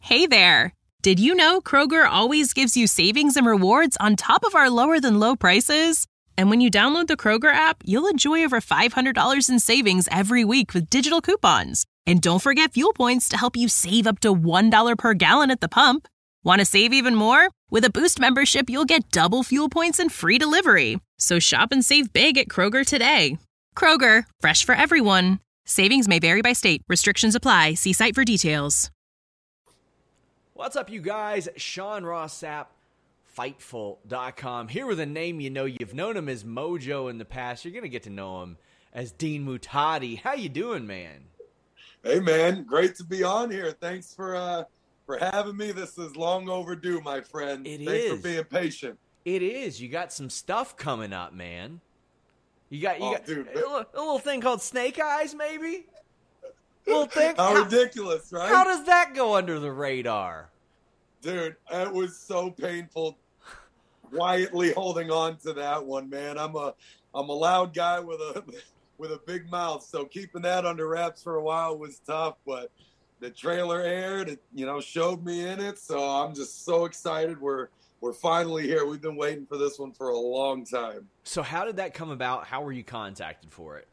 Hey there! Did you know Kroger always gives you savings and rewards on top of our lower-than-low prices? And when you download the Kroger app, you'll enjoy over $500 in savings every week with digital coupons. And don't forget fuel points to help you save up to $1 per gallon at the pump. Want to save even more? With a Boost membership, you'll get double fuel points and free delivery. So shop and save big at Kroger today. Kroger, fresh for everyone. Savings may vary by state. Restrictions apply. See site for details. What's up, you guys? Sean Ross Sapp, Fightful.com. Here with a name you know. You've known him as Mojo in the past. You're going to get to know him as Dean Muhtadi. How you doing, man? Hey, man. Great to be on here. Thanks for having me. This is long overdue, my friend. Thanks for being patient. It is. You got some stuff coming up, man. You got dude, a little thing called Snake Eyes, maybe? Little thing. How ridiculous, right? How does that go under the radar? Dude, it was so painful quietly holding on to that one, man. I'm a loud guy with a big mouth, so keeping that under wraps for a while was tough, but the trailer aired, it showed me in it, so I'm just so excited we're finally here. We've been waiting for this one for a long time. So how did that come about? How were you contacted for it?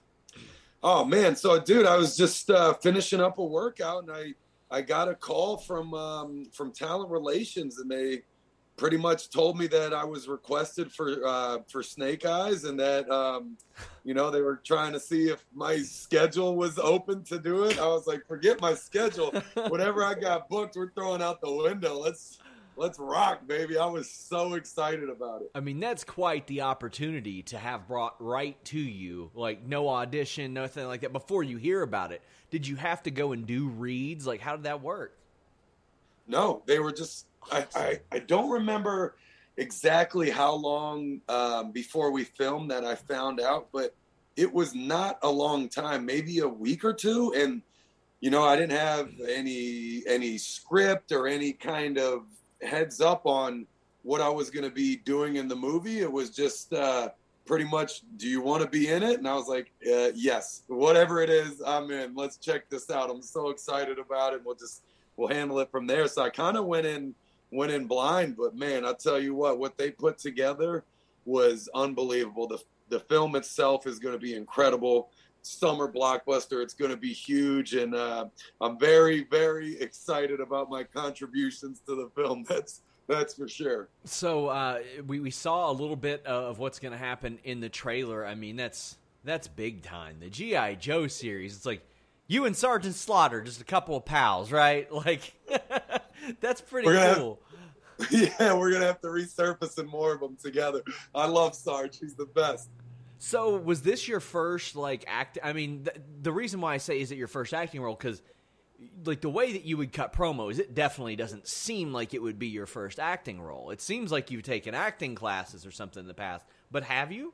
Oh, man. So, dude, I was just finishing up a workout, and I got a call from Talent Relations, and they pretty much told me that I was requested for Snake Eyes, and that, they were trying to see if my schedule was open to do it. I was like, forget my schedule. Whatever I got booked, we're throwing out the window. Let's rock, baby. I was so excited about it. I mean, that's quite the opportunity to have brought right to you, like no audition, nothing like that, before you hear about it. Did you have to go and do reads? Like, how did that work? No, they were just I don't remember exactly how long before we filmed that I found out, but it was not a long time, maybe a week or two. And, I didn't have any script or any kind of heads up on what I was going to be doing in the movie. It was just pretty much, do you want to be in it? And I was like, yes, whatever it is, I'm in. Let's check this out. I'm so excited about it. We'll handle it from there. So I kind of went in blind, but man, I'll tell you what they put together was unbelievable. The film itself is going to be incredible. Summer blockbuster. It's going to be huge, and I'm very, very excited about my contributions to the film. That's for sure. So we saw a little bit of what's going to happen in the trailer. I mean, that's big time. The G.I. Joe series. It's like you and Sergeant Slaughter, just a couple of pals, right? Like that's pretty cool. We're gonna have to resurface and more of them together. I love Sarge. He's the best. So was this your first, act? I mean, the reason why I say is it your first acting role, because, the way that you would cut promos, it definitely doesn't seem like it would be your first acting role. It seems like you've taken acting classes or something in the past, but have you?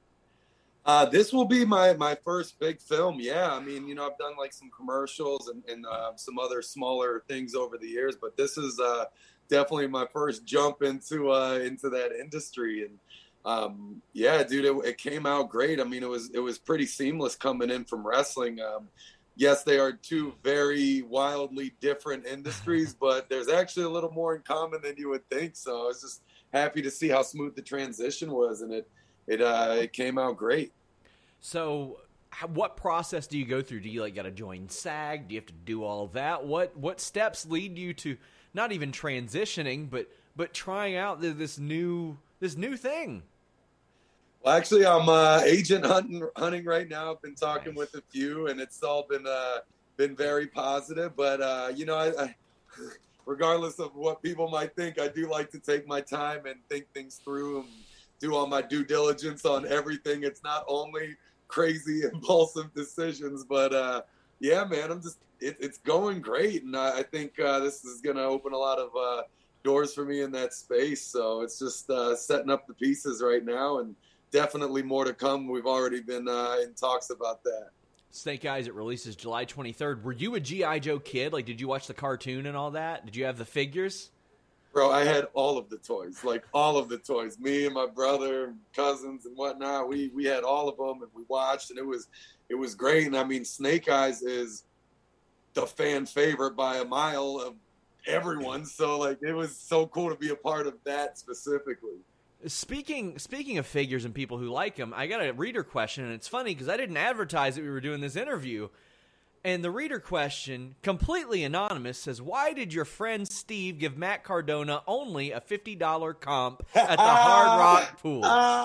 This will be my first big film, yeah. I mean, I've done, some commercials and some other smaller things over the years, but this is definitely my first jump into that industry, and yeah, dude, it came out great. I mean, it was pretty seamless coming in from wrestling. Yes, they are two very wildly different industries, but there's actually a little more in common than you would think. So I was just happy to see how smooth the transition was, and it came out great. So what process do you go through? Do you got to join SAG? Do you have to do all of that? What steps lead you to not even transitioning, but trying out this new thing? Well, actually, I'm agent hunting right now. I've been talking with a few, and it's all been very positive. But I regardless of what people might think, I do like to take my time and think things through and do all my due diligence on everything. It's not only crazy impulsive decisions, but yeah, man, it's going great, and I think this is going to open a lot of doors for me in that space. So it's just setting up the pieces right now, and definitely more to come. We've already been in talks about that. Snake Eyes, it releases July 23rd. Were you a G.I. Joe kid? Did you watch the cartoon and all that? Did you have the figures? Bro, I had all of the toys, all of the toys. Me and my brother, cousins and whatnot, we had all of them, and we watched, and it was great. And I mean, Snake Eyes is the fan favorite by a mile of everyone. So like it was so cool to be a part of that specifically. Speaking of figures and people who like them, I got a reader question, and it's funny because I didn't advertise that we were doing this interview. And the reader question, completely anonymous, says, why did your friend Steve give Matt Cardona only a $50 comp at the Hard Rock pool?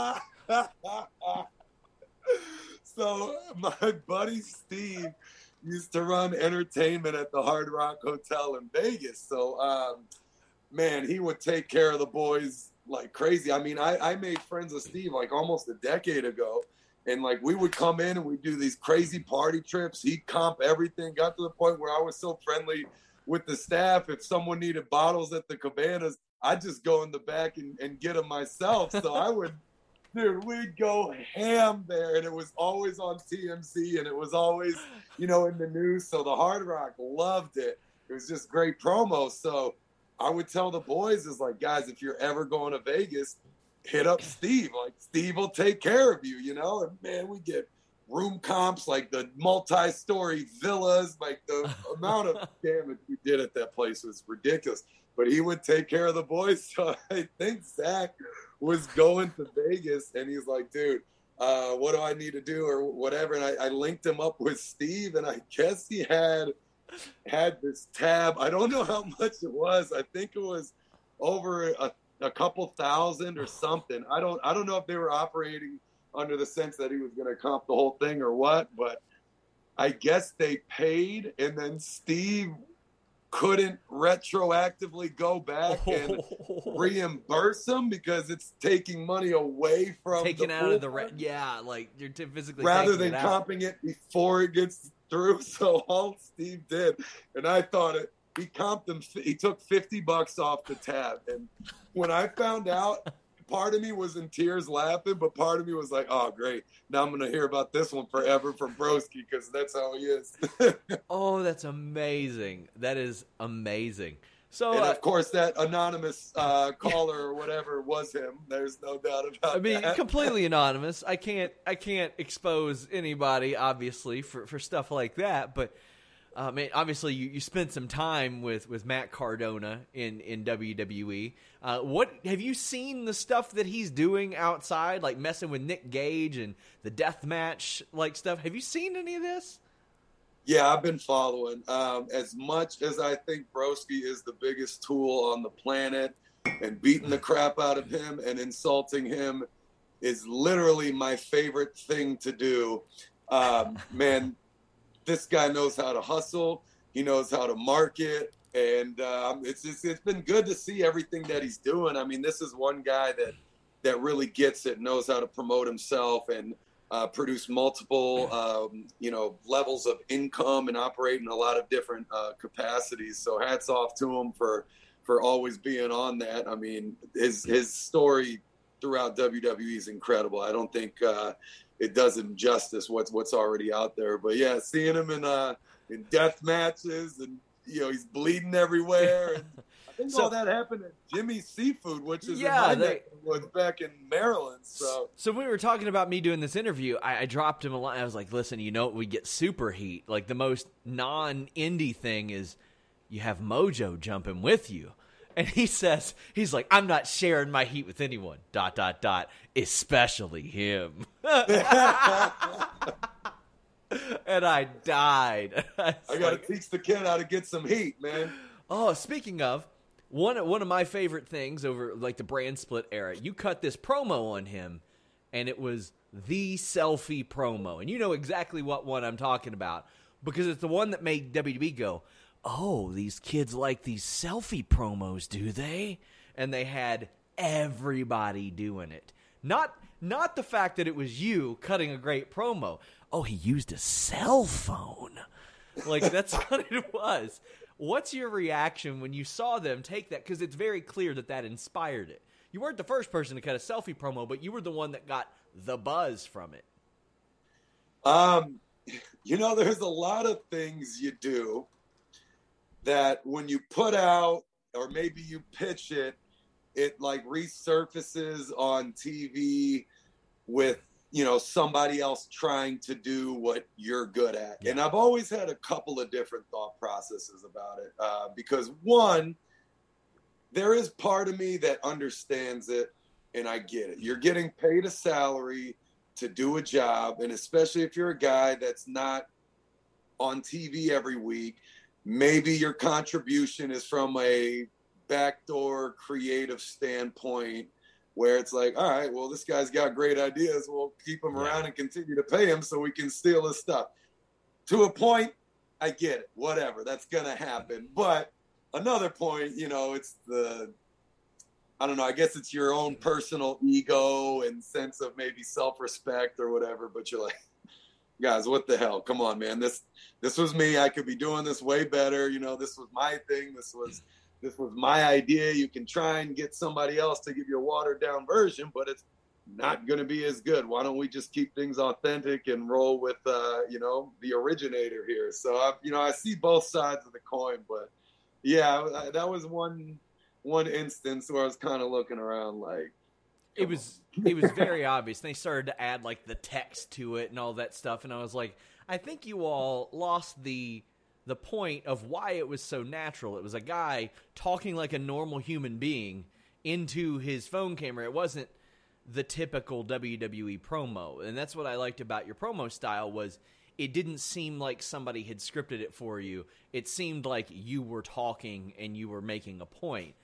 So my buddy Steve used to run entertainment at the Hard Rock Hotel in Vegas. So, man, he would take care of the boys like crazy. I mean, I made friends with Steve like almost a decade ago. And like we would come in and we'd do these crazy party trips. He'd comp everything. Got to the point where I was so friendly with the staff. If someone needed bottles at the cabanas, I'd just go in the back and get them myself. So I would, dude, we'd go ham there. And it was always on TMZ and it was always, in the news. So the Hard Rock loved it. It was just great promo. So I would tell the boys, is like, guys, if you're ever going to Vegas, hit up Steve. Like, Steve will take care of you, And, man, we get room comps, like the multi-story villas. Like, the amount of damage we did at that place was ridiculous. But he would take care of the boys. So I think Zach was going to Vegas, and he's like, dude, what do I need to do or whatever? And I linked him up with Steve, and I guess he had this tab. I don't know how much it was. I think it was over a couple thousand or something. I don't know if they were operating under the sense that he was going to comp the whole thing or what, but I guess they paid, and then Steve couldn't retroactively go back and reimburse them because it's taking money away from taken the out of the like you're physically rather than comping it before it gets through. So all Steve did, and I thought he comped him. He took $50 off the tab, and when I found out, part of me was in tears laughing, but part of me was like, oh, great. Now I'm going to hear about this one forever from Broski because that's how he is. Oh, that's amazing. That is amazing. So, and of course, that anonymous caller or whatever was him. There's no doubt about that. Completely anonymous. I can't expose anybody, obviously, for stuff like that, but obviously, you spent some time with Matt Cardona in WWE. What have you seen the stuff that he's doing outside, like messing with Nick Gage and the death match like stuff? Have you seen any of this? Yeah, I've been following. As much as I think Broski is the biggest tool on the planet, and beating the crap out of him and insulting him is literally my favorite thing to do. Man. This guy knows how to hustle. He knows how to market. And it's been good to see everything that he's doing. I mean, this is one guy that really gets it, knows how to promote himself and produce multiple, levels of income and operate in a lot of different capacities. So hats off to him for always being on that. I mean, his story throughout WWE is incredible. I don't think it does him justice what's already out there. But yeah, seeing him in death matches and he's bleeding everywhere. And I think all that happened at Jimmy's Seafood, which is was back in Maryland. So when we were talking about me doing this interview, I dropped him a line. I was like, listen, we get super heat. Like the most non-indie thing is you have Mojo jumping with you. And he's like, I'm not sharing my heat with anyone, ... especially him. And I died. I got to teach the kid how to get some heat, man. Oh, speaking of, one of my favorite things over like the brand split era, you cut this promo on him, and it was the selfie promo. And you know exactly what one I'm talking about because it's the one that made WWE go, oh, these kids like these selfie promos, do they? And they had everybody doing it. Not the fact that it was you cutting a great promo. Oh, he used a cell phone. Like, that's what it was. What's your reaction when you saw them take that? Because it's very clear that inspired it. You weren't the first person to cut a selfie promo, but you were the one that got the buzz from it. There's a lot of things you do that when you put out or maybe you pitch it like resurfaces on TV with, somebody else trying to do what you're good at. Yeah. And I've always had a couple of different thought processes about it. Because one, there is part of me that understands it, and I get it. You're getting paid a salary to do a job, and especially if you're a guy that's not on TV every week, maybe your contribution is from a backdoor creative standpoint where it's like, all right, well, this guy's got great ideas. We'll keep him around and continue to pay him so we can steal his stuff. To a point, I get it. Whatever, that's going to happen. But another point, it's I don't know, I guess it's your own personal ego and sense of maybe self-respect or whatever, but you're like, guys, what the hell? Come on, man. This was me. I could be doing this way better. This was my thing. This was my idea. You can try and get somebody else to give you a watered down version, but it's not going to be as good. Why don't we just keep things authentic and roll with, the originator here? So, I see both sides of the coin, but yeah, that was one instance where I was kind of looking around like, it was very obvious. And they started to add like the text to it and all that stuff. And I was like, I think you all lost the point of why it was so natural. It was a guy talking like a normal human being into his phone camera. It wasn't the typical WWE promo. And that's what I liked about your promo style was it didn't seem like somebody had scripted it for you. It seemed like you were talking and you were making a point.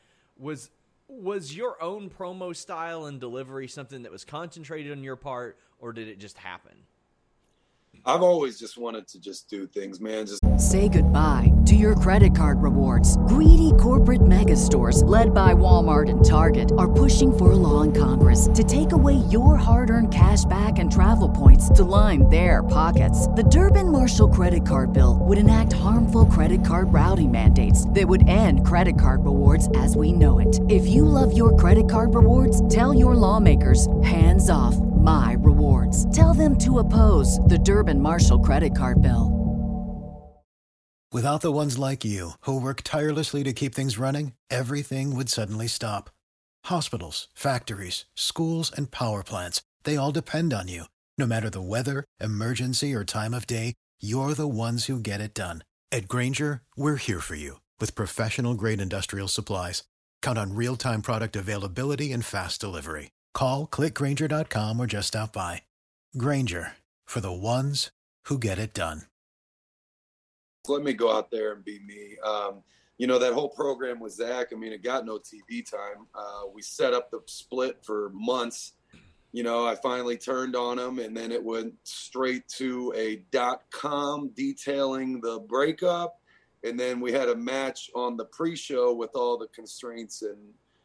Was your own promo style and delivery something that was concentrated on your part, or did it just happen? I've always just wanted to just do things, man. Say goodbye to your credit card rewards. Greedy corporate mega stores, led by Walmart and Target, are pushing for a law in Congress to take away your hard-earned cash back and travel points to line their pockets. The Durbin-Marshall credit card bill would enact harmful credit card routing mandates that would end credit card rewards as we know it. If you love your credit card rewards, tell your lawmakers, hands off my rewards. Tell them to oppose the Durbin-Marshall credit card bill. Without the ones like you, who work tirelessly to keep things running, everything would suddenly stop. Hospitals, factories, schools, and power plants, they all depend on you. No matter the weather, emergency, or time of day, you're the ones who get it done. At Grainger, we're here for you with professional-grade industrial supplies. Count on real-time product availability and fast delivery. Call, clickgrainger.com, or just stop by. Grainger, for the ones who get it done. Let me go out there and be me. That whole program with Zach, it got no TV time. We set up the split for months. I finally turned on him, and then it went straight to a .com detailing the breakup. And then we had a match on the pre-show with all the constraints and,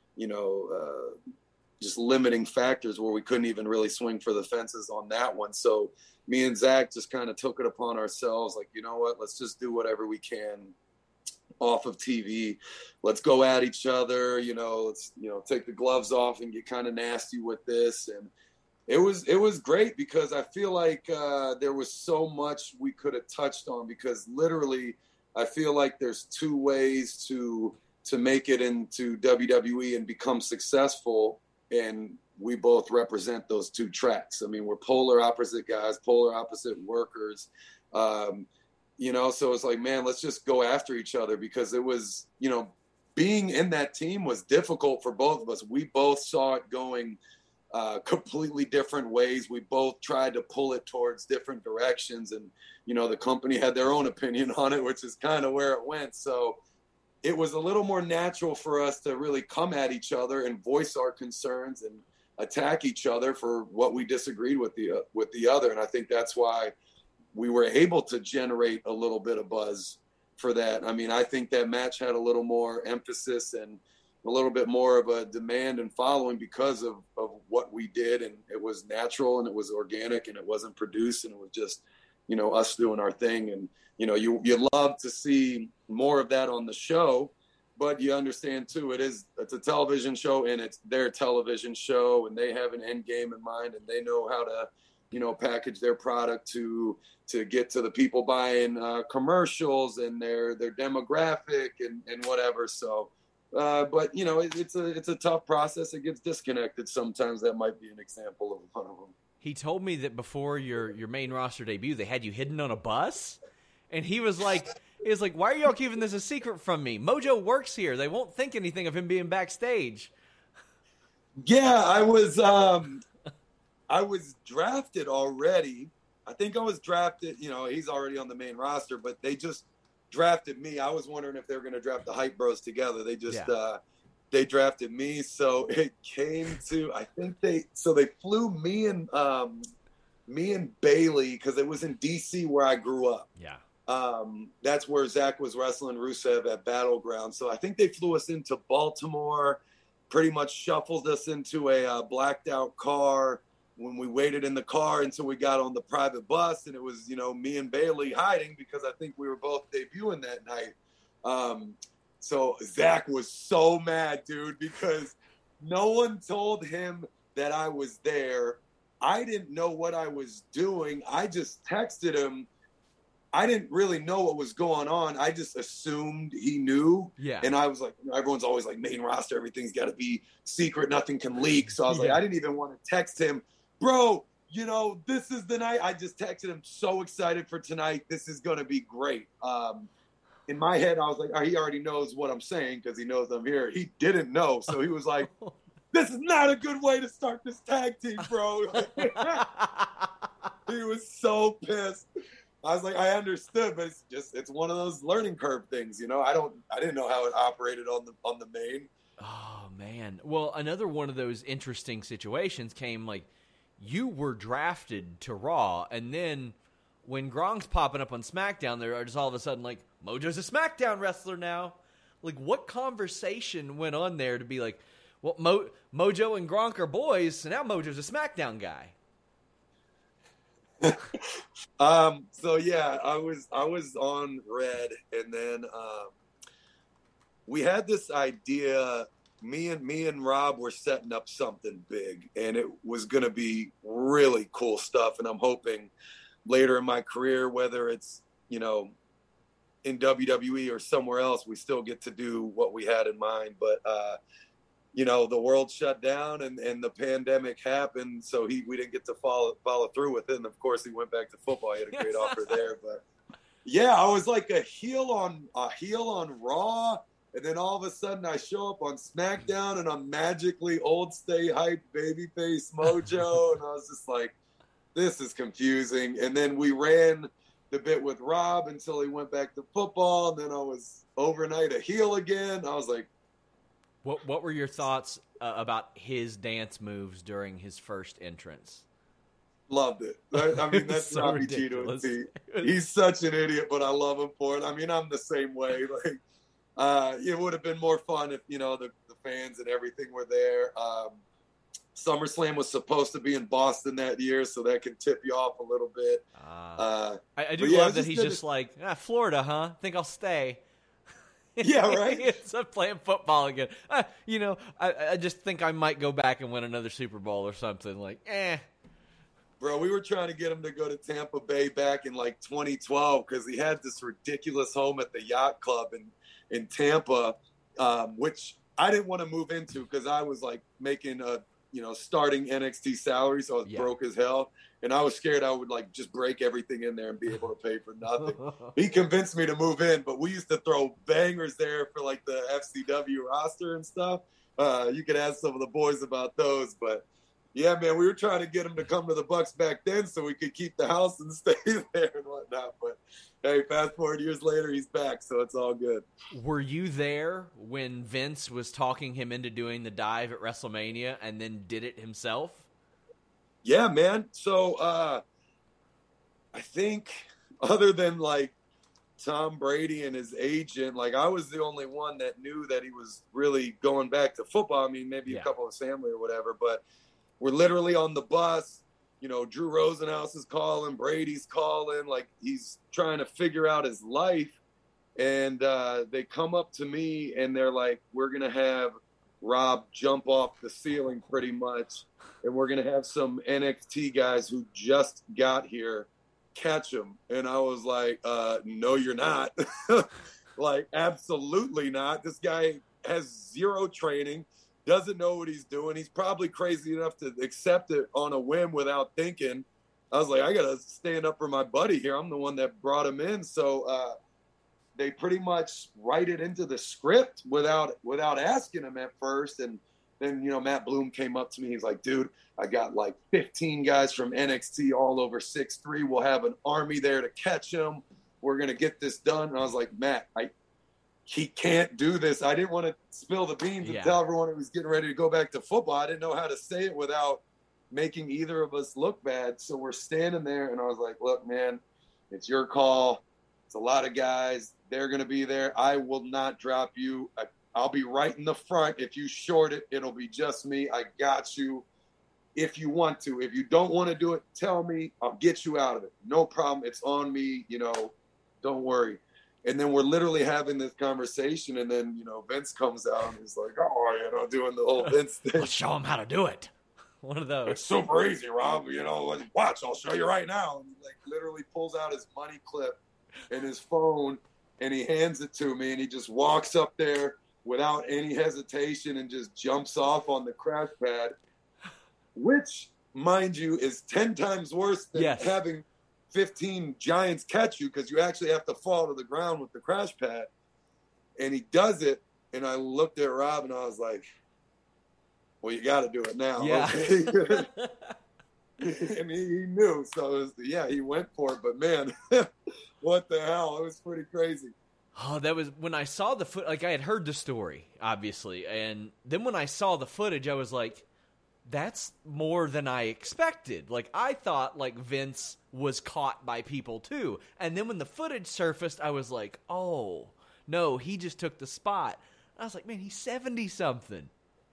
just limiting factors where we couldn't even really swing for the fences on that one. So me and Zach just kind of took it upon ourselves. Like, you know what, let's just do whatever we can off of TV. Let's go at each other, let's, take the gloves off and get kind of nasty with this. And it was great because I feel like there was so much we could have touched on, because literally I feel like there's two ways to make it into WWE and become successful. And we both represent those two tracks. We're polar opposite guys, polar opposite workers. So it's like, man, let's just go after each other, because it was, being in that team was difficult for both of us. We both saw it going completely different ways. We both tried to pull it towards different directions. And, the company had their own opinion on it, which is kind of where it went. So it was a little more natural for us to really come at each other and voice our concerns and attack each other for what we disagreed with the other. And I think that's why we were able to generate a little bit of buzz for that. I think that match had a little more emphasis and a little bit more of a demand and following because of what we did. And it was natural and it was organic and it wasn't produced, and it was just, us doing our thing. And, you love to see more of that on the show, but you understand too, it's a television show and it's their television show, and they have an end game in mind, and they know how to, package their product to get to the people buying commercials and their demographic and whatever. So, but it's a tough process. It gets disconnected sometimes. That might be an example of one of them. he told me that before your main roster debut, they had you hidden on a bus, and he was like, why are y'all keeping this a secret from me? Mojo works here. They won't think anything of him being backstage. Yeah, I was drafted already. I think I was drafted, he's already on the main roster, but they just drafted me. I was wondering if they were going to draft the Hype Bros together. They just, they drafted me. So it came to, I think they flew me and Bailey, cause it was in DC where I grew up. Yeah. That's where Zach was wrestling Rusev at Battleground. So I think they flew us into Baltimore, pretty much shuffled us into a blacked out car when we waited in the car until we got on the private bus. And it was, me and Bailey hiding because I think we were both debuting that night. So Zach was so mad, dude, because no one told him that I was there. I didn't know what I was doing. I just texted him. I didn't really know what was going on. I just assumed he knew. Yeah. And I was like, everyone's always like, main roster, everything's got to be secret. Nothing can leak. So I was like, I didn't even want to text him, bro, this is the night. I just texted him, so excited for tonight. This is going to be great. In my head, I was like, he already knows what I'm saying because he knows I'm here. He didn't know. So he was like, this is not a good way to start this tag team, bro. He was so pissed. I was like, I understood, but it's one of those learning curve things, I didn't know how it operated on the main. Oh man. Well, another one of those interesting situations came you were drafted to Raw, and then when Gronk's popping up on SmackDown, they're just all of a sudden like, Mojo's a SmackDown wrestler now. Like, what conversation went on there to be like, well, Mojo and Gronk are boys, so now Mojo's a SmackDown guy. So yeah, I was on Red, and then we had this idea. Me and Rob were setting up something big, and it was going to be really cool stuff. And I'm hoping later in my career, whether it's in WWE or somewhere else, we still get to do what we had in mind. But the world shut down and the pandemic happened, so we didn't get to follow through with it. And of course, he went back to football. He had a great offer there, but yeah, I was like a heel on Raw, and then all of a sudden I show up on SmackDown and I'm magically old stay hype babyface Mojo, and I was just like, this is confusing. And then we ran the bit with Rob until he went back to football, and then I was overnight a heel again. I was like, What were your thoughts about his dance moves during his first entrance? Loved it. I mean, that's so Robbie G to a T. He's such an idiot, but I love him for it. I mean, I'm the same way. It would have been more fun if, the fans and everything were there. SummerSlam was supposed to be in Boston that year, so that can tip you off a little bit. I do love that he's just like, Florida, huh? Think I'll stay. Yeah, right? It's playing football again. I just think I might go back and win another Super Bowl or something. Bro, we were trying to get him to go to Tampa Bay back in 2012 because he had this ridiculous home at the Yacht Club in Tampa, which I didn't want to move into because I was making a starting NXT salary, so I was broke as hell. And I was scared I would just break everything in there and be able to pay for nothing. He convinced me to move in, but we used to throw bangers there for the FCW roster and stuff. You could ask some of the boys about those, but yeah, man, we were trying to get him to come to the Bucks back then so we could keep the house and stay there and whatnot. But hey, fast forward years later, he's back, so it's all good. Were you there when Vince was talking him into doing the dive at WrestleMania and then did it himself? Yeah, man. So I think other than Tom Brady and his agent, I was the only one that knew that he was really going back to football. I mean, maybe a couple of his family or whatever, but we're literally on the bus. Drew Rosenhaus is calling, Brady's calling, he's trying to figure out his life. And they come up to me and they're like, we're going to have Rob jump off the ceiling pretty much. And we're going to have some NXT guys who just got here catch him. And I was like, no, you're not. Absolutely not. This guy has zero training. doesn't know what he's doing. He's probably crazy enough to accept it on a whim without thinking. I was like, I got to stand up for my buddy here. I'm the one that brought him in. So they pretty much write it into the script without asking him at first. And then, Matt Bloom came up to me. He's like, dude, I got like 15 guys from NXT all over 6'3". We'll have an army there to catch him. We're going to get this done. And I was like, Matt, he can't do this. I didn't want to spill the beans and tell everyone he was getting ready to go back to football. I didn't know how to say it without making either of us look bad. So we're standing there, and I was like, look, man, it's your call. It's a lot of guys. They're going to be there. I will not drop you. I'll be right in the front. If you short it, it'll be just me. I got you if you want to. If you don't want to do it, tell me. I'll get you out of it. No problem. It's on me. Don't worry. And then we're literally having this conversation, and then, Vince comes out and he's like, doing the whole Vince thing. Let's show him how to do it. One of those. It's super easy, Rob. Watch, I'll show you right now. And he literally pulls out his money clip and his phone, and he hands it to me, and he just walks up there without any hesitation and just jumps off on the crash pad, which, mind you, is 10 times worse than having 15 Giants catch you, because you actually have to fall to the ground with the crash pad. And he does it, and I looked at Rob, and I was like, well, you got to do it now. Yeah. Okay? And he knew. So, he went for it. But, man, what the hell? It was pretty crazy. Oh, that was when I saw the foot. Like, I had heard the story, obviously. And then when I saw the footage, I was like, that's more than I expected. Like, I thought, Vince was caught by people, too. And then when the footage surfaced, I was like, oh, no, he just took the spot. I was like, man, he's 70-something.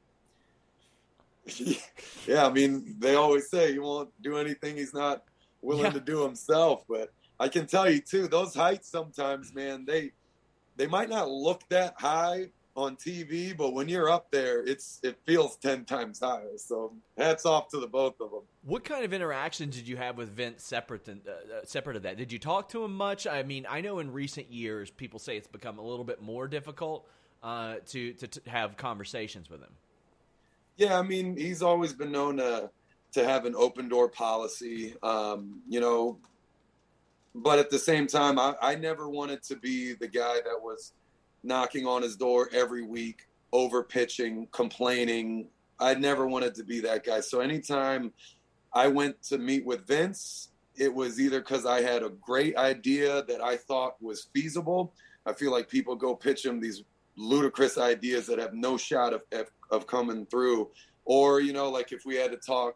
Yeah, I mean, they always say he won't do anything he's not willing to do himself. But I can tell you, too, those heights sometimes, man, they might not look that high on TV, but when you're up there, it feels 10 times higher. So hats off to the both of them. What kind of interactions did you have with Vince separate of that? Did you talk to him much? I mean, I know in recent years people say it's become a little bit more difficult to have conversations with him. Yeah, I mean, he's always been known to have an open door policy, but at the same time, I never wanted to be the guy that was knocking on his door every week, over pitching, complaining. I never wanted to be that guy. So anytime I went to meet with Vince, it was either because I had a great idea that I thought was feasible. I feel like people go pitch him these ludicrous ideas that have no shot of coming through. Or, if we had to talk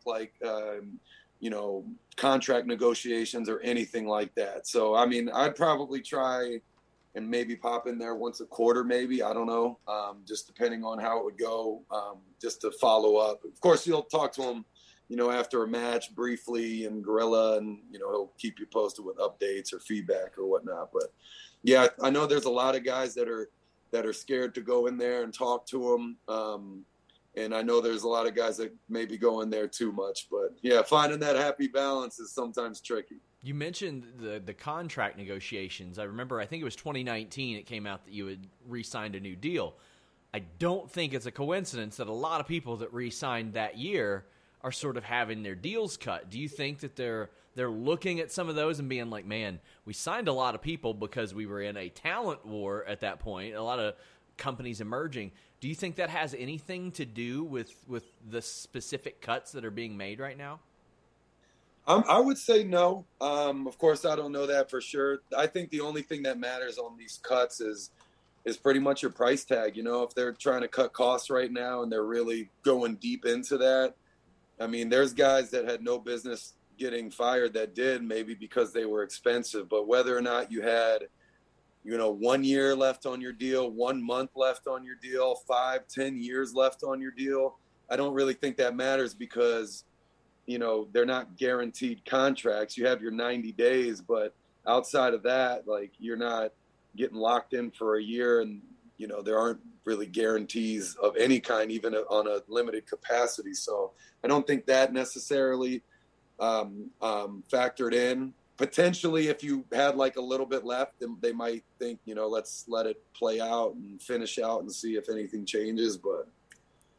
contract negotiations or anything like that. So, I mean, I'd probably try and maybe pop in there once a quarter, maybe. I don't know, just depending on how it would go, just to follow up. Of course, you'll talk to him, after a match briefly and Gorilla, and, he'll keep you posted with updates or feedback or whatnot. But, yeah, I know there's a lot of guys that are scared to go in there and talk to him. And I know there's a lot of guys that maybe go in there too much. But, yeah, finding that happy balance is sometimes tricky. You mentioned the contract negotiations. I remember, I think it was 2019, it came out that you had re-signed a new deal. I don't think it's a coincidence that a lot of people that re-signed that year are sort of having their deals cut. Do you think that they're looking at some of those and being like, man, we signed a lot of people because we were in a talent war at that point, a lot of companies emerging. Do you think that has anything to do with the specific cuts that are being made right now? I would say no. Of course, I don't know that for sure. I think the only thing that matters on these cuts is pretty much your price tag. If they're trying to cut costs right now and they're really going deep into that, I mean, there's guys that had no business getting fired that did, maybe because they were expensive. But whether or not you had, 1 year left on your deal, 1 month left on your deal, 5-10 years left on your deal, I don't really think that matters because they're not guaranteed contracts. You have your 90 days, but outside of that, you're not getting locked in for a year, and, there aren't really guarantees of any kind, even on a limited capacity. So I don't think that necessarily factored in. Potentially, if you had a little bit left, they might think, let's let it play out and finish out and see if anything changes. But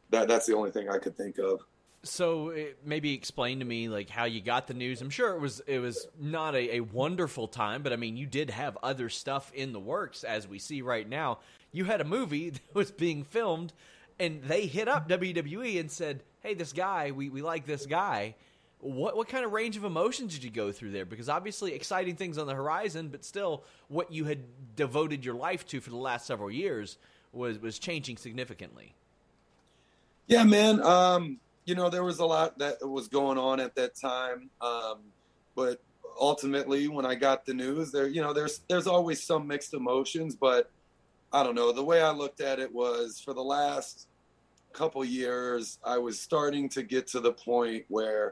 that's the only thing I could think of. So maybe explain to me like how you got the news. I'm sure it was not a wonderful time, but I mean, you did have other stuff in the works, as we see right now. You had a movie that was being filmed, and they hit up WWE and said, "Hey, this guy, we like this guy." What kind of range of emotions did you go through there? Because obviously exciting things on the horizon, but still what you had devoted your life to for the last several years was changing significantly. Yeah, man. There was a lot that was going on at that time. But ultimately, when I got the news, there's always some mixed emotions. But I don't know. The way I looked at it was, for the last couple years, I was starting to get to the point where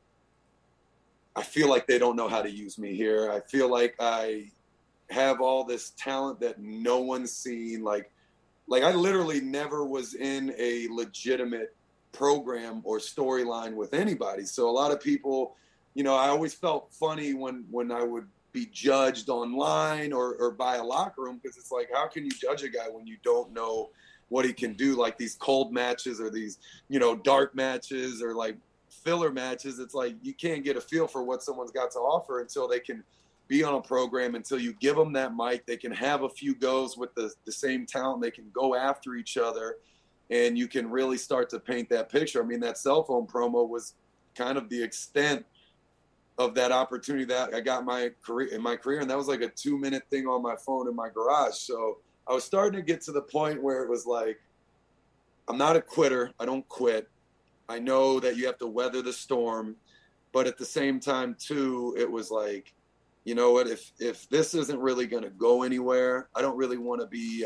I feel like they don't know how to use me here. I feel like I have all this talent that no one's seen. Like I literally never was in a legitimate program or storyline with anybody. So a lot of people, I always felt funny when I would be judged online or by a locker room, because it's like, how can you judge a guy when you don't know what he can do? Like these cold matches or these, dark matches or like filler matches. It's like you can't get a feel for what someone's got to offer until they can be on a program, until you give them that mic. They can have a few goes with the same talent. They can go after each other, and you can really start to paint that picture. I mean, that cell phone promo was kind of the extent of that opportunity that I got in my career. And that was like a 2-minute thing on my phone in my garage. So I was starting to get to the point where it was like, I'm not a quitter. I don't quit. I know that you have to weather the storm. But at the same time, too, it was like, you know what, if this isn't really going to go anywhere, I don't really want to be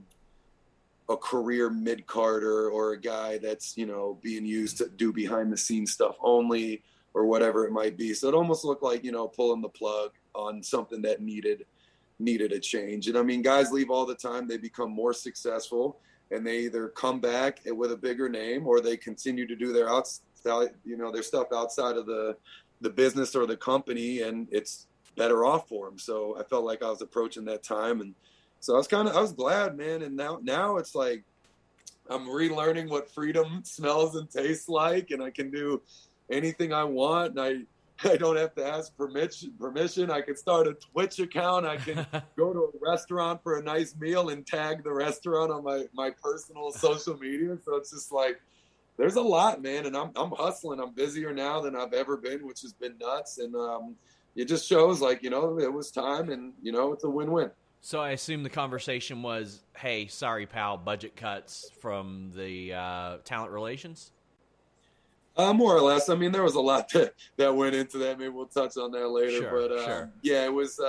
a career mid-carder or a guy that's, being used to do behind-the-scenes stuff only or whatever it might be. So it almost looked like, pulling the plug on something that needed a change. And I mean, guys leave all the time. They become more successful, and they either come back with a bigger name, or they continue to do their their stuff outside of the business or the company, and it's better off for them. So I felt like I was approaching that time, and so I was glad, man. And now it's like I'm relearning what freedom smells and tastes like, and I can do anything I want, and I don't have to ask permission. I can start a Twitch account. I can go to a restaurant for a nice meal and tag the restaurant on my personal social media. So it's just like, there's a lot, man. And I'm hustling. I'm busier now than I've ever been, which has been nuts. And it just shows like, it was time, and, it's a win-win. So I assume the conversation was, hey, sorry, pal, budget cuts from the talent relations? More or less. I mean, there was a lot that went into that. Maybe we'll touch on that later. Sure, but sure. Yeah, it was.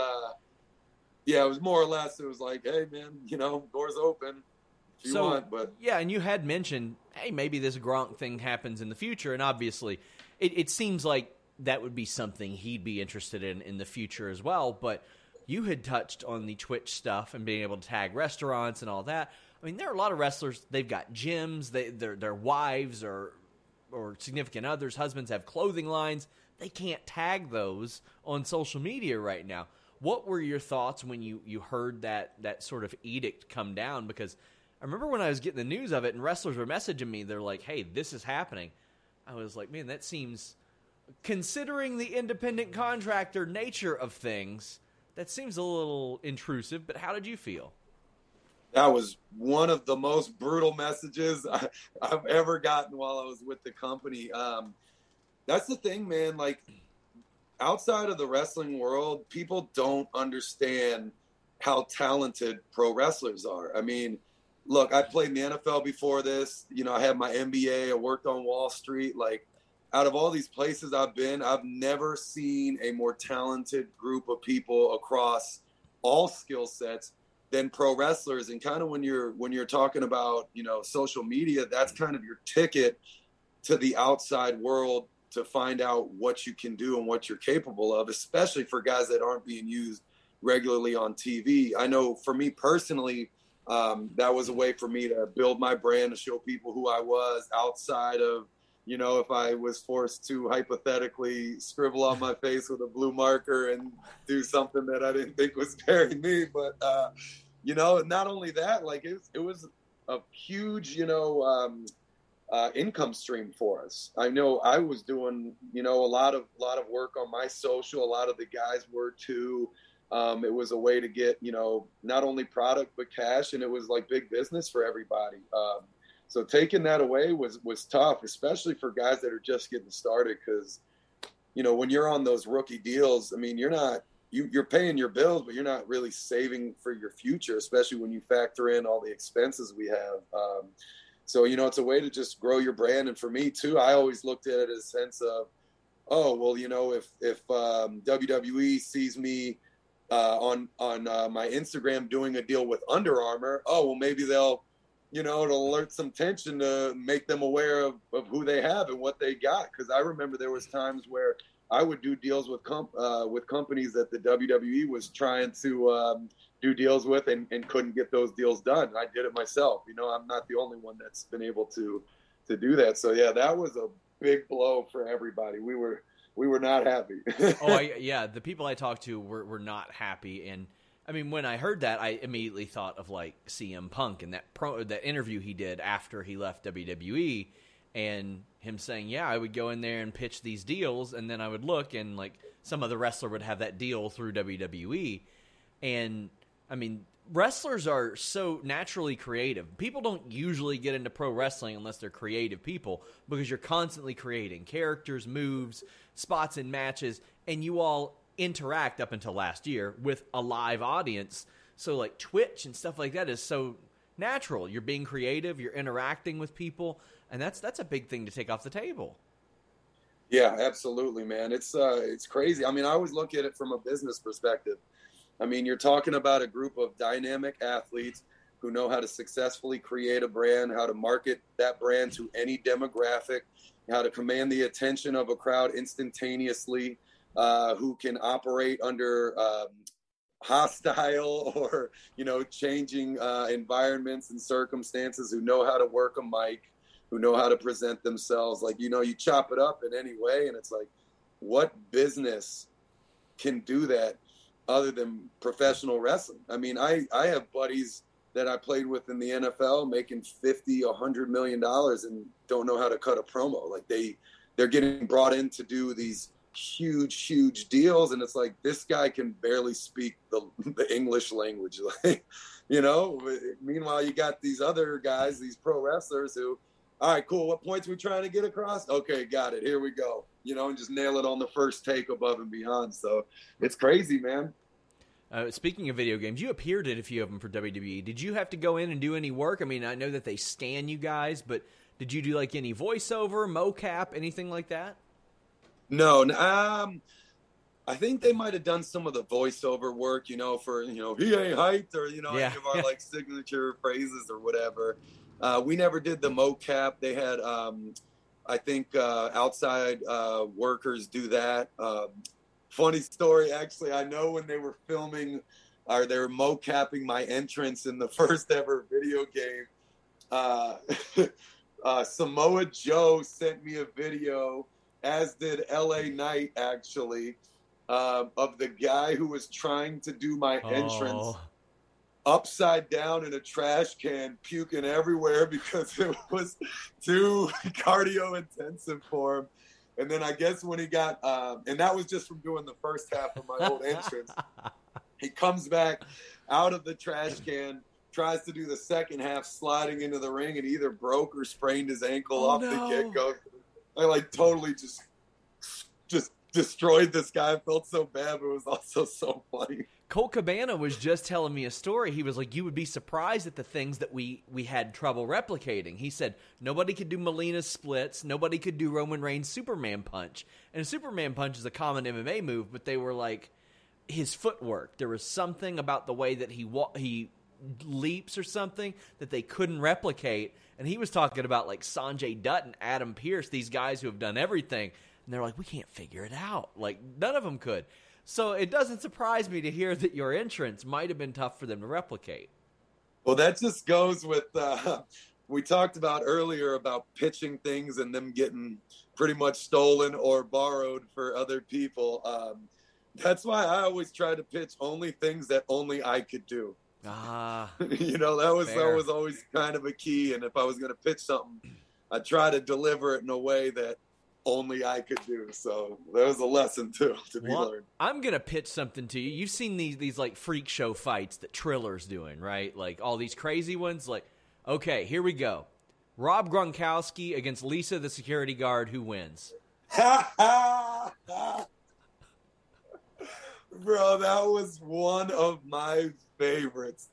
It was more or less. It was like, hey, man, doors open if you want. But yeah, and you had mentioned, hey, maybe this Gronk thing happens in the future, and obviously, it seems like that would be something he'd be interested in the future as well. But you had touched on the Twitch stuff and being able to tag restaurants and all that. I mean, there are a lot of wrestlers. They've got gyms. Their wives or significant others, husbands have clothing lines. They can't tag those on social media right now. What were your thoughts when you heard that sort of edict come down? Because I remember when I was getting the news of it and wrestlers were messaging me, they're like, hey, this is happening. I was like, man, that seems, considering the independent contractor nature of things, that seems a little intrusive. But how did you feel? That was one of the most brutal messages I've ever gotten while I was with the company. That's the thing, man. Like, outside of the wrestling world, people don't understand how talented pro wrestlers are. I mean, look, I played in the NFL before this. I had my MBA. I worked on Wall Street. Like, out of all these places I've been, I've never seen a more talented group of people across all skill sets than pro wrestlers. And kind of when you're talking about, social media, that's kind of your ticket to the outside world to find out what you can do and what you're capable of, especially for guys that aren't being used regularly on TV. I know for me personally, that was a way for me to build my brand, to show people who I was outside of, if I was forced to hypothetically scribble on my face with a blue marker and do something that I didn't think was very me. But, not only that, like it was a huge, income stream for us. I know I was doing, a lot of work on my social. A lot of the guys were too. It was a way to get, not only product, but cash. And it was like big business for everybody. So taking that away was tough, especially for guys that are just getting started. Cause when you're on those rookie deals, I mean, you're paying your bills, but you're not really saving for your future, especially when you factor in all the expenses we have. So, it's a way to just grow your brand. And for me too, I always looked at it as a sense of, oh, well, if WWE sees me on my Instagram doing a deal with Under Armour, oh, well, maybe they'll, it'll alert some tension to make them aware of who they have and what they got. Because I remember there was times where I would do deals with companies that the WWE was trying to do deals with and couldn't get those deals done. I did it myself. I'm not the only one that's been able to do that. So yeah, that was a big blow for everybody. We were not happy. The people I talked to were not happy. And I mean, when I heard that, I immediately thought of like CM Punk and that interview he did after he left WWE, and him saying, yeah, I would go in there and pitch these deals, and then I would look and like some other wrestler would have that deal through WWE. And I mean, wrestlers are so naturally creative. People don't usually get into pro wrestling unless they're creative people, because you're constantly creating characters, moves, spots in matches, and you all interact up until last year with a live audience. So like Twitch and stuff like that is so natural. You're being creative, you're interacting with people, and that's a big thing to take off the table. Yeah, absolutely, man. It's crazy. I mean, I always look at it from a business perspective. I mean, you're talking about a group of dynamic athletes who know how to successfully create a brand, how to market that brand to any demographic, how to command the attention of a crowd instantaneously, who can operate under hostile or, changing environments and circumstances, who know how to work a mic, who know how to present themselves. Like, you chop it up in any way, and it's like, what business can do that other than professional wrestling? I mean, I have buddies that I played with in the NFL making $50-100 million and don't know how to cut a promo. Like they're getting brought in to do these huge deals, and it's like, this guy can barely speak the English language. Like, meanwhile you got these other guys, these pro wrestlers who, all right, cool, what points we trying to get across? Okay, got it, here we go. And just nail it on the first take, above and beyond. So it's crazy, man. Speaking of video games, you appeared in a few of them for WWE. Did you have to go in and do any work? I mean, I know that they scan you guys, but did you do like any voiceover, mocap, anything like that? No, I think they might have done some of the voiceover work, for, he ain't hyped, or, any of our like signature phrases or whatever. We never did the mocap. They had, I think, outside workers do that. Funny story, actually, I know when they were filming, or they were mocapping my entrance in the first ever video game, Samoa Joe sent me a video, as did LA Knight, actually, of the guy who was trying to do my entrance upside down in a trash can, puking everywhere because it was too cardio intensive for him. And then I guess when he got, and that was just from doing the first half of my old entrance, he comes back out of the trash can, tries to do the second half, sliding into the ring, and either broke or sprained his ankle off the get-go. I like totally just destroyed this guy. I felt so bad, but it was also so funny. Colt Cabana was just telling me a story. He was like, you would be surprised at the things that we had trouble replicating. He said nobody could do Melina's splits. Nobody could do Roman Reigns' Superman punch. And a Superman punch is a common MMA move, but they were like his footwork. There was something about the way that he leaps or something that they couldn't replicate. And he was talking about like Sanjay Dutt and Adam Pearce, these guys who have done everything. And they're like, we can't figure it out. Like, none of them could. So it doesn't surprise me to hear that your entrance might have been tough for them to replicate. Well, that just goes with, we talked about earlier about pitching things and them getting pretty much stolen or borrowed for other people. That's why I always try to pitch only things that only I could do. That was always kind of a key. And if I was going to pitch something, I try to deliver it in a way that only I could do. So there was a lesson too to be learned. I'm gonna pitch something to you. You've seen these like freak show fights that Triller's doing, right? Like all these crazy ones. Like, okay, here we go. Rob Gronkowski against Lisa, the security guard. Who wins? Bro, that was one of my favorites.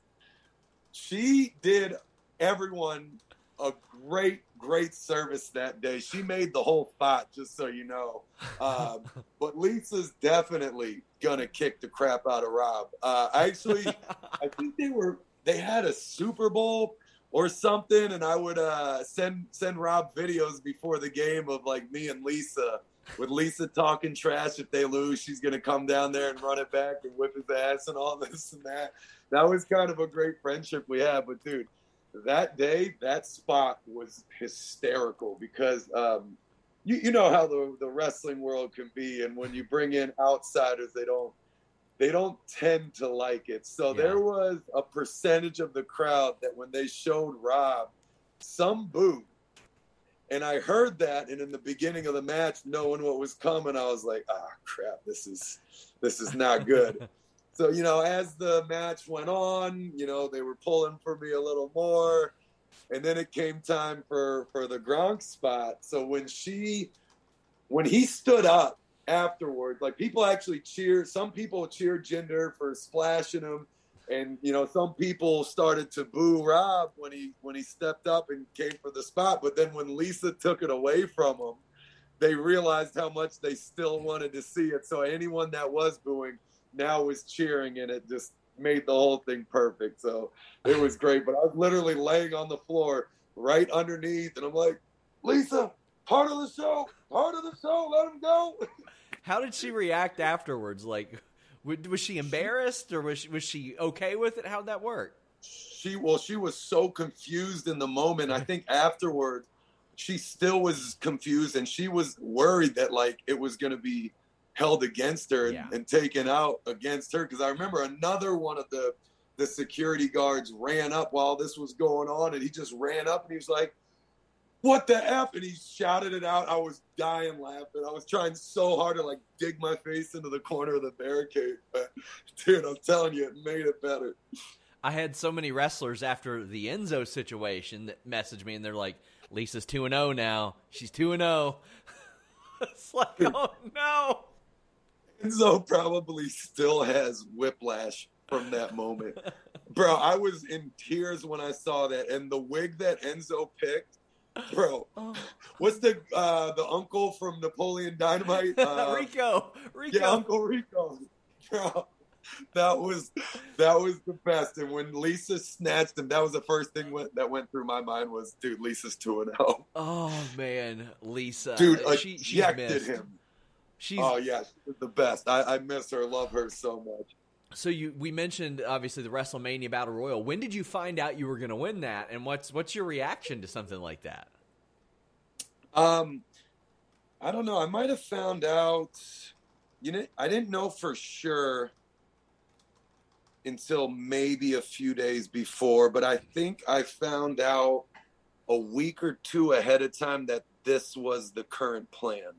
She did everyone a great service that day. She made the whole spot, just so you know. But Lisa's definitely gonna kick the crap out of Rob. I think they had a Super Bowl or something, and I would send Rob videos before the game of like me and Lisa, with Lisa talking trash. If they lose, she's gonna come down there and run it back and whip his ass and all this and that. That was kind of a great friendship we had. But dude, that day, that spot was hysterical because you know how the wrestling world can be, and when you bring in outsiders, they don't tend to like it. So there was a percentage of the crowd that when they showed Rob, some booed. And I heard that, and in the beginning of the match, knowing what was coming, I was like, crap, this is not good. So, you know, as the match went on, you know, they were pulling for me a little more. And then it came time for the Gronk spot. So when he stood up afterwards, like people actually cheered. Some people cheered Jinder for splashing him. And, you know, some people started to boo Rob when he stepped up and came for the spot. But then when Lisa took it away from him, they realized how much they still wanted to see it. So anyone that was booing now was cheering, and it just made the whole thing perfect. So it was great. But I was literally laying on the floor right underneath, and I'm like, Lisa, part of the show, let him go. How did she react afterwards? Like, was she embarrassed, or was she okay with it? How'd that work? She was so confused in the moment. I think afterwards she still was confused, and she was worried that like it was going to be held against her and taken out against her. Because I remember another one of the security guards ran up while this was going on, and he just ran up and he was like, what the F? And he shouted it out. I was dying laughing. I was trying so hard to like dig my face into the corner of the barricade. But dude, I'm telling you, it made it better. I had so many wrestlers after the Enzo situation that messaged me, and they're like, Lisa's 2-0 now. She's 2-0. It's like, oh no. Enzo probably still has whiplash from that moment. Bro, I was in tears when I saw that. And the wig that Enzo picked, bro, what's the uncle from Napoleon Dynamite? Rico. Yeah, Uncle Rico. Bro, that was the best. And when Lisa snatched him, that was the first thing that went through my mind was, dude, Lisa's 2-0. Oh man, Lisa, dude, she's ejected him. Oh yeah, she's the best. I miss her, love her so much. So we mentioned obviously the WrestleMania Battle Royal. When did you find out you were going to win that, and what's your reaction to something like that? I don't know. I might have found out. I didn't know for sure until maybe a few days before, but I think I found out a week or two ahead of time that this was the current plan.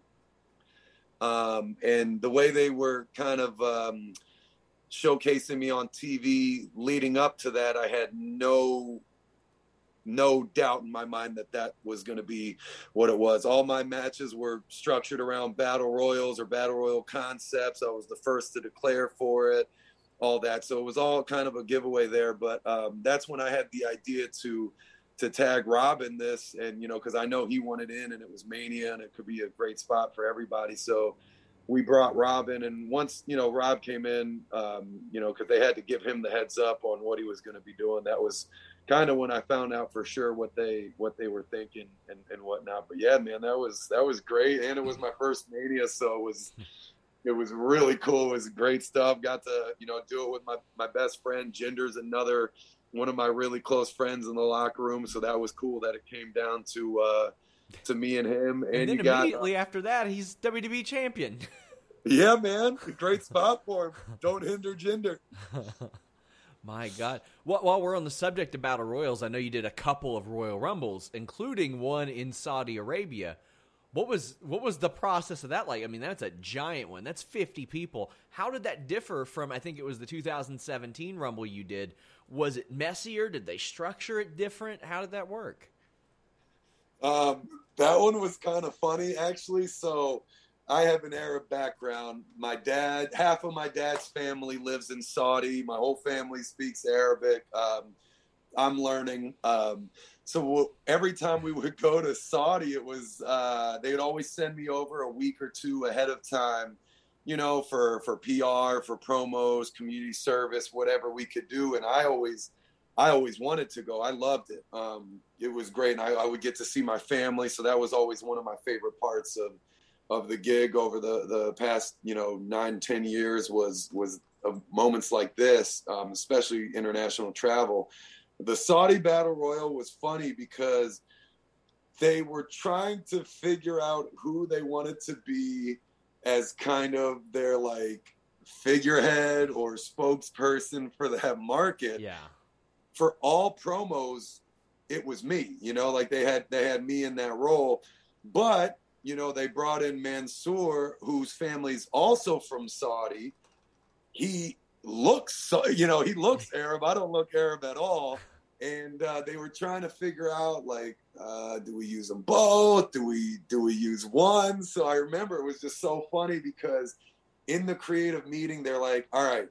And the way they were kind of showcasing me on TV leading up to that, I had no doubt in my mind that was going to be what it was. All my matches were structured around battle royals or battle royal concepts. I was the first to declare for it, all that. So it was all kind of a giveaway there. But that's when I had the idea to tag Rob in this, and because I know he wanted in, and it was Mania, and it could be a great spot for everybody. So we brought Rob in, and once Rob came in, because they had to give him the heads up on what he was going to be doing. That was kind of when I found out for sure what they were thinking and whatnot. But yeah, man, that was great, and it was my first Mania, so it was really cool. It was great stuff. Got to do it with my best friend. Jinder's another one of my really close friends in the locker room, so that was cool that it came down to me and him. And then immediately after that, he's WWE champion. Yeah, man, great spot for him. Don't hinder Jinder. My God. While we're on the subject of Battle Royals, I know you did a couple of Royal Rumbles, including one in Saudi Arabia. What was the process of that like? I mean, that's a giant one. That's 50 people. How did that differ from, I think it was the 2017 Rumble you did? Was it messier? Did they structure it different? How did that work? That one was kind of funny, actually. So I have an Arab background. Half of my dad's family lives in Saudi. My whole family speaks Arabic. I'm learning. So every time we would go to Saudi, it was they'd always send me over a week or two ahead of time, for PR, for promos, community service, whatever we could do. And I always wanted to go. I loved it. It was great. And I would get to see my family. So that was always one of my favorite parts of the gig over the past, 9-10 years was moments like this, especially international travel. The Saudi Battle Royal was funny because they were trying to figure out who they wanted to be as kind of their like figurehead or spokesperson for that market. Yeah. For all promos, it was me, like they had me in that role. But, they brought in Mansoor, whose family's also from Saudi. He looks Arab. I don't look Arab at all. And they were trying to figure out, like, do we use them both? Do we use one? So I remember it was just so funny because in the creative meeting, they're like, all right,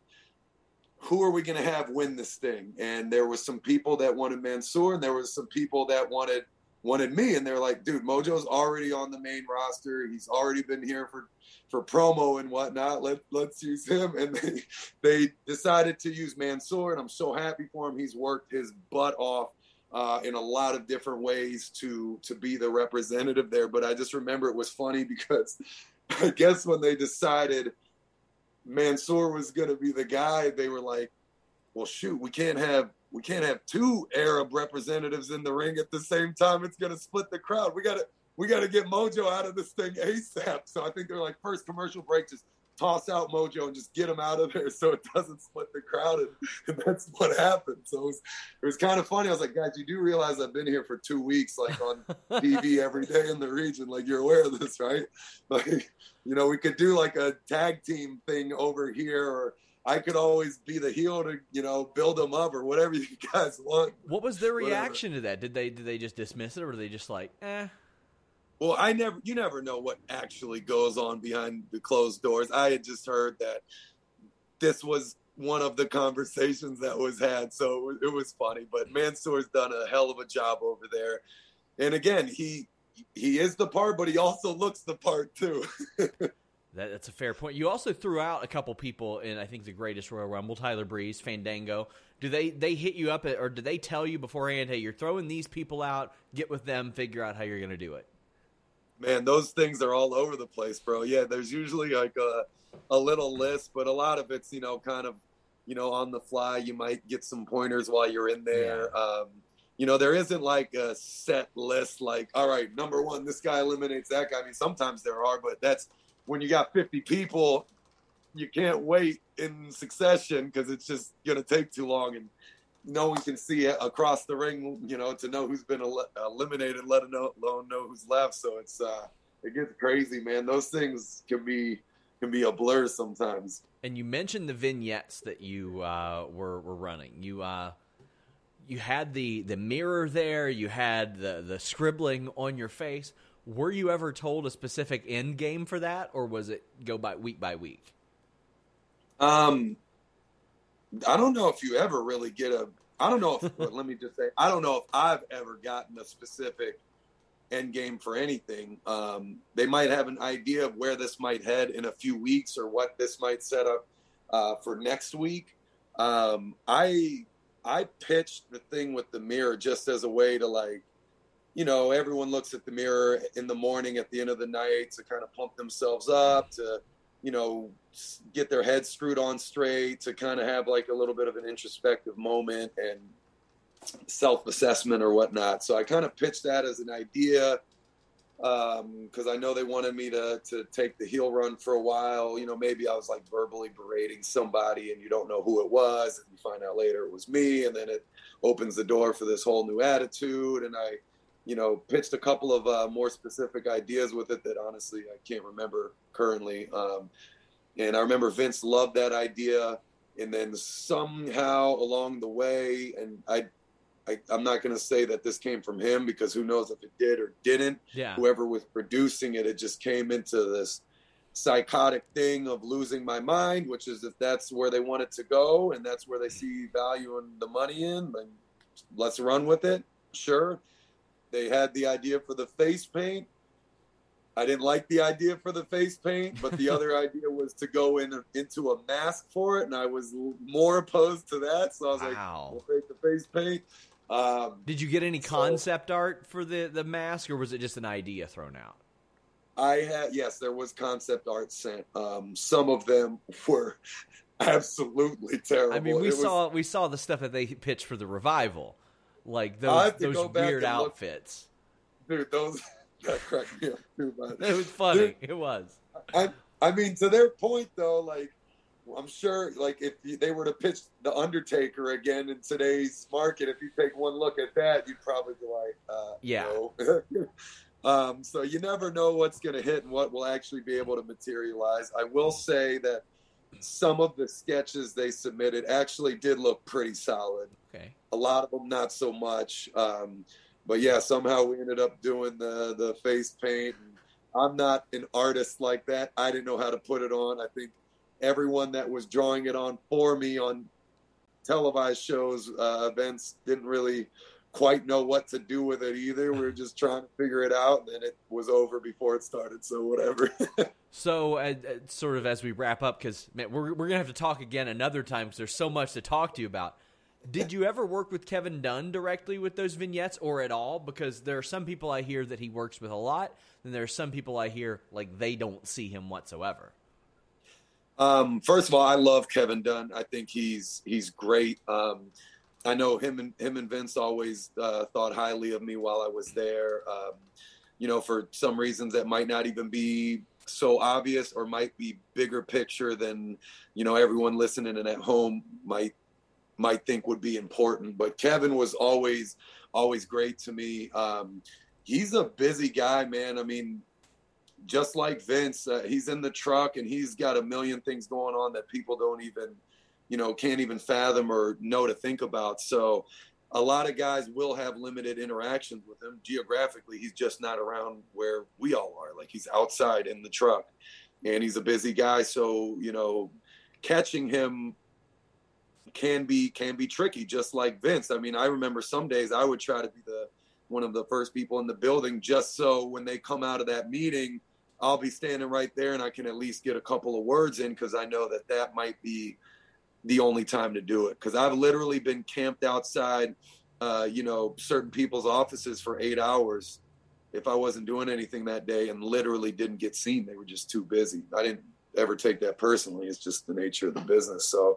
who are we going to have win this thing? And there was some people that wanted Mansoor, and there was some people that wanted me. And they're like, dude, Mojo's already on the main roster. He's already been here for promo and whatnot. Let's use him. And they decided to use Mansoor, and I'm so happy for him. He's worked his butt off in a lot of different ways to be the representative there. But I just remember it was funny because I guess when they decided Mansoor was going to be the guy, they were like, well, shoot, we can't have two Arab representatives in the ring at the same time. It's going to split the crowd. We got to get Mojo out of this thing ASAP. So I think they're like, first commercial break, just toss out Mojo and just get him out of there so it doesn't split the crowd. And that's what happened. So it was kind of funny. I was like, guys, you do realize I've been here for 2 weeks, like on TV every day in the region. Like, you're aware of this, right? Like, we could do like a tag team thing over here, or I could always be the heel to, build them up or whatever you guys want. What was their reaction to that? Did they just dismiss it, or were they just like, eh? Well, you never know what actually goes on behind the closed doors. I had just heard that this was one of the conversations that was had. So it was funny, but Mansoor's done a hell of a job over there. And again, he is the part, but he also looks the part too. That's a fair point. You also threw out a couple people in, I think, the Greatest Royal Rumble, Tyler Breeze, Fandango. Do they hit you up, or do they tell you beforehand, hey, you're throwing these people out, get with them, figure out how you're going to do it? Man, those things are all over the place, bro. Yeah, there's usually like a little list, but a lot of it's, kind of, on the fly. You might get some pointers while you're in there. Yeah. There isn't like a set list like, all right, number one, this guy eliminates that guy. I mean, sometimes there are, but that's when you got 50 people, you can't wait in succession because it's just going to take too long. And no one can see across the ring, to know who's been eliminated, let alone know who's left. So it gets crazy, man. Those things can be a blur sometimes. And you mentioned the vignettes that you were running. You had the mirror there. You had the scribbling on your face. Were you ever told a specific end game for that, or was it go by week? I don't know if you ever really get let me just say, I don't know if I've ever gotten a specific end game for anything. They might have an idea of where this might head in a few weeks or what this might set up for next week. I pitched the thing with the mirror just as a way to, like, everyone looks at the mirror in the morning at the end of the night to kind of pump themselves up, to, get their head screwed on straight, to kind of have like a little bit of an introspective moment and self-assessment or whatnot. So I kind of pitched that as an idea. because I know they wanted me to take the heel run for a while. You know, maybe I was like verbally berating somebody and you don't know who it was, and you find out later it was me, and then it opens the door for this whole new attitude. And I, you know, pitched a couple of more specific ideas with it that honestly I can't remember currently. And I remember Vince loved that idea, and then somehow along the way, and I'm not going to say that this came from him, because who knows if it did or didn't. Yeah. Whoever was producing it, it just came into this psychotic thing of losing my mind, which is if that's where they want it to go and that's where they see value and the money in, then let's run with it. Sure. They had the idea for the face paint. I didn't like the idea for the face paint, but the other idea was to go into a mask for it, and I was more opposed to that. So I was like, we'll take the face paint. Did you get any concept art for the mask, or was it just an idea thrown out? Yes, there was concept art sent. Some of them were absolutely terrible. I mean, we saw the stuff that they pitched for the Revival, like those weird outfits. Dude, those that cracked me up too much. It was funny. Dude, it was. I mean, to their point though, like, I'm sure, like, if they were to pitch The Undertaker again in today's market, if you take one look at that, you'd probably be like, yeah. No. So you never know what's going to hit and what will actually be able to materialize. I will say that some of the sketches they submitted actually did look pretty solid. Okay. A lot of them not so much. But yeah, somehow we ended up doing the face paint. And I'm not an artist like that. I didn't know how to put it on. I think everyone that was drawing it on for me on televised shows, events, didn't really quite know what to do with it either. We were just trying to figure it out, and then it was over before it started, so whatever. So sort of as we wrap up, because we're going to have to talk again another time because there's so much to talk to you about. Did you ever work with Kevin Dunn directly with those vignettes or at all? Because there are some people I hear that he works with a lot, and there are some people I hear like they don't see him whatsoever. First of all, I love Kevin Dunn. I think he's great. I know him and Vince always thought highly of me while I was there. You know, for some reasons that might not even be so obvious or might be bigger picture than, you know, everyone listening and at home might think would be important. But Kevin was always great to me. He's a busy guy, man. I mean, just like Vince, he's in the truck and he's got a million things going on that people don't even, you know, can't even fathom or know to think about. So a lot of guys will have limited interactions with him. Geographically, he's just not around where we all are. Like, he's outside in the truck and he's a busy guy. So, you know, catching him can be tricky, just like Vince. I mean, I remember some days I would try to be one of the first people in the building, just so when they come out of that meeting, I'll be standing right there and I can at least get a couple of words in, because I know that might be the only time to do it. Because I've literally been camped outside, you know, certain people's offices for 8 hours if I wasn't doing anything that day, and literally didn't get seen. They were just too busy. I didn't ever take that personally. It's just the nature of the business. So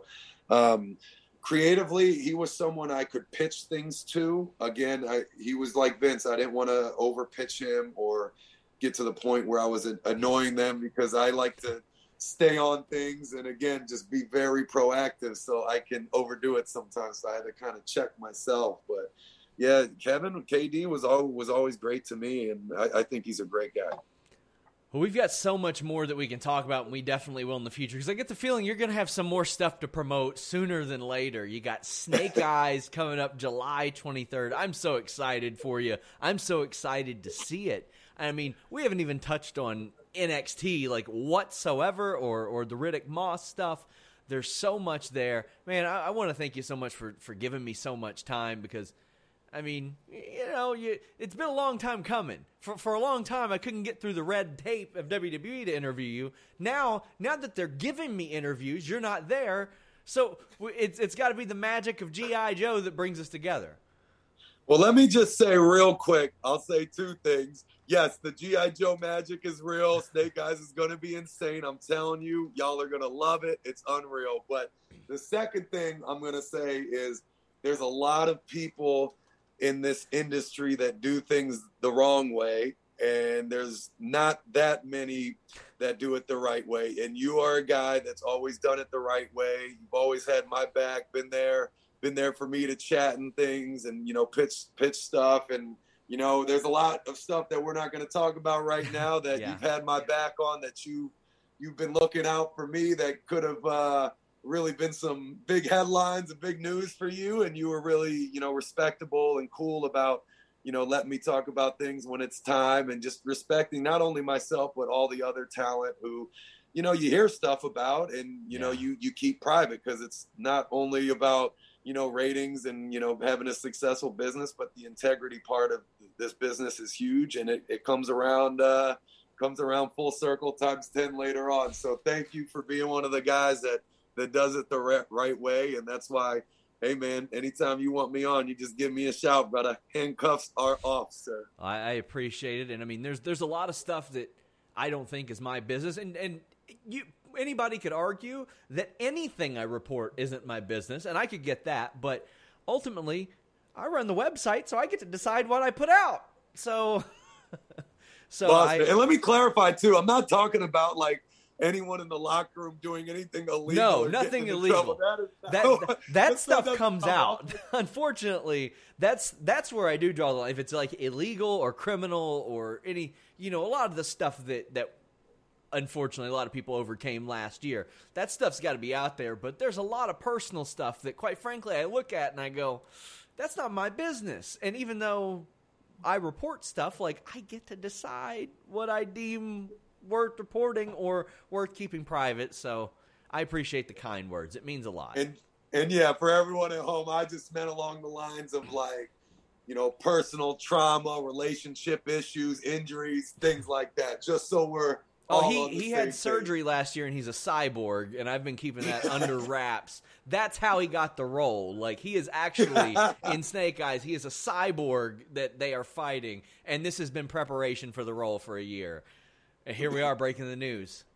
creatively, he was someone I could pitch things to. Again, he was like Vince. I didn't want to over pitch him or get to the point where I was annoying them, because I like to stay on things and, again, just be very proactive, so I can overdo it sometimes. So I had to kind of check myself. But yeah, KD was always great to me, and I think he's a great guy. Well, we've got so much more that we can talk about, and we definitely will in the future, because I get the feeling you're going to have some more stuff to promote sooner than later. You got Snake Eyes coming up July 23rd. I'm so excited for you. I'm so excited to see it. I mean, we haven't even touched on NXT like whatsoever, or the Riddick Moss stuff. There's so much there. Man, I want to thank you so much for giving me so much time, because I mean, you know, it's been a long time coming. For a long time, I couldn't get through the red tape of WWE to interview you. Now that they're giving me interviews, you're not there. So it's got to be the magic of G.I. Joe that brings us together. Well, let me just say real quick, I'll say two things. Yes, the G.I. Joe magic is real. Snake Eyes is going to be insane. I'm telling you, y'all are going to love it. It's unreal. But the second thing I'm going to say is there's a lot of people in this industry that do things the wrong way. and there's not that many that do it the right way. And you are a guy that's always done it the right way. You've always had my back, been there for me to chat and things and, pitch stuff. And, there's a lot of stuff that we're not going to talk about right now that you've had my back on, that you've been looking out for me, that could have really been some big headlines and big news for you. And you were really, respectable and cool about, letting me talk about things when it's time, and just respecting not only myself, but all the other talent who, you hear stuff about, and, you keep private, because it's not only about, ratings and, having a successful business, but the integrity part of this business is huge, and it comes around full circle times 10 later on. So thank you for being one of the guys that does it the right way. And that's why, hey man, anytime you want me on, you just give me a shout, brother. Handcuffs are off, sir. I appreciate it. And I mean, there's a lot of stuff that I don't think is my business. And anybody could argue that anything I report isn't my business, and I could get that. But ultimately, I run the website, so I get to decide what I put out. So and let me clarify too. I'm not talking about like anyone in the locker room doing anything illegal. No, nothing illegal. That stuff comes out. Unfortunately, that's where I do draw the line. If it's like illegal or criminal or any, a lot of the stuff that unfortunately a lot of people overcame last year, that stuff's got to be out there. But there's a lot of personal stuff that, quite frankly, I look at and I go, that's not my business. And even though I report stuff, like, I get to decide what I deem worth reporting or worth keeping private. So I appreciate the kind words. It means a lot. And yeah, for everyone at home, I just meant along the lines of like, personal trauma, relationship issues, injuries, things like that. Just so we're he had surgery last year and he's a cyborg, and I've been keeping that under wraps. That's how he got the role. Like, he is actually in Snake Eyes. He is a cyborg that they are fighting, and this has been preparation for the role for a year. And here we are breaking the news.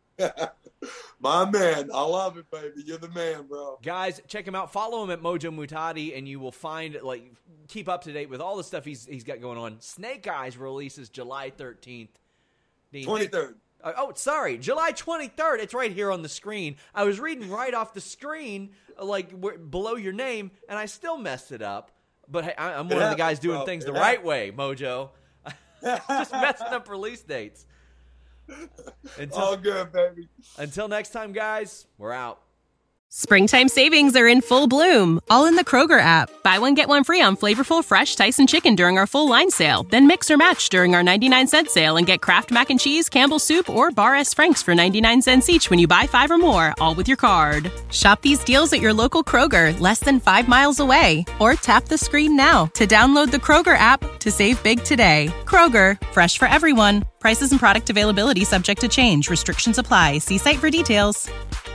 My man, I love it, baby. You're the man, bro. Guys, check him out. Follow him at Mojo Muhtadi, and you will find, keep up to date with all the stuff he's got going on. Snake Eyes releases July 13th. 23rd. Oh, sorry, July 23rd. It's right here on the screen. I was reading right off the screen, below your name, and I still messed it up. But hey, I'm one of the guys doing things the right way, Mojo. Just messing up release dates. All good, baby. Until next time, guys, we're out. Springtime savings are in full bloom, all in the Kroger app. Buy one, get one free on flavorful, fresh Tyson chicken during our full line sale. Then mix or match during our 99-cent sale and get Kraft Mac and Cheese, Campbell's Soup, or Bar S. Frank's for 99 cents each when you buy 5 or more, all with your card. Shop these deals at your local Kroger, less than 5 miles away. Or tap the screen now to download the Kroger app to save big today. Kroger, fresh for everyone. Prices and product availability subject to change. Restrictions apply. See site for details.